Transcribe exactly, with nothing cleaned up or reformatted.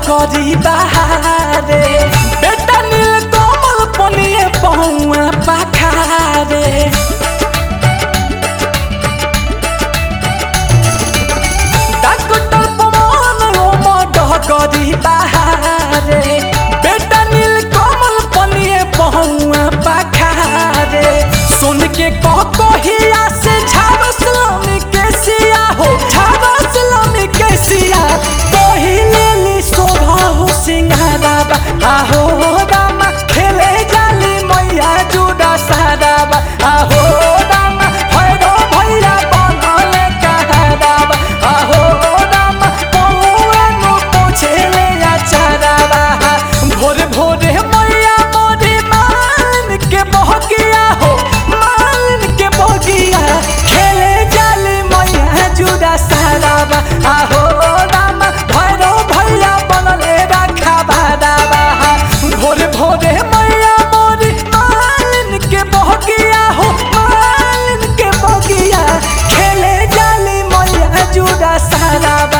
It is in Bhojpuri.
डगरी बहारे बेटा नील कमल पनिए पहुआ पखारे डॉक्टर पवन ओम डगरी बहारे बेटा नील कमल पनिए पहुआ पखारे सुन के कह कहिया से झावसलम के सिया हो झावसलम के सिया कहिले शोभा हो सिंगाराबा आहो रामा खेले जाली मैया जुड़ा साराबा आहो रामा भैरो भैया बनले कहाराबा आहो रामा पौनो पोछेले आचाराबा भोरे भोरे मैया मोरे मान के बहकिया हो मान के बहकिया खेले जाली मैया जुड़ा साराबा आहो रामा भैरो भैया बनले रखा भादाबा भोरे भोरे मैया मोरी मान के बहकिया हो मान के बहकिया खेले जाली मैया जुड़ा साराबा।